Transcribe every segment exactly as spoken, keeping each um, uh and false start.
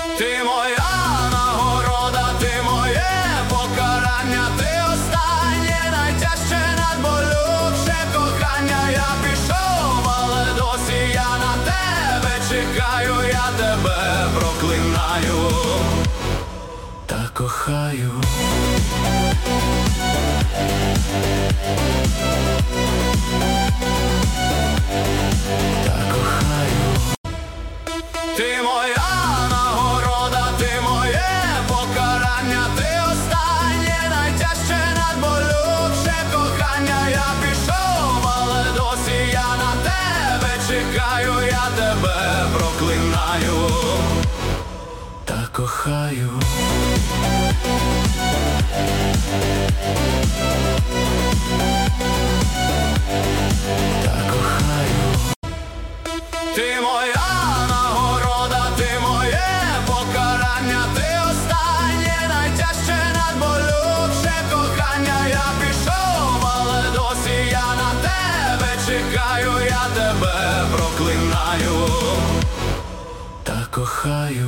Ти моя нагорода, ти моє покарання, ти останнє, найтяжче, надболюче кохання. Я пішов, але досі я на тебе чекаю, я тебе проклинаю та кохаю. Та кохаю. Ти моя нагорода, ти моє покарання, ти останнє, найтяжче, надболюче кохання. Я пішов, але досі я на тебе чекаю, я тебе проклинаю та кохаю. Та кохаю. Ти моя нагорода, ти моє покарання, ти останнє, найтяжче, надболюче кохання. Я пішов, але досі я на тебе чекаю, я тебе проклинаю та кохаю.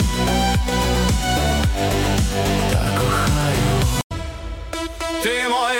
Та кохаю. Ти моя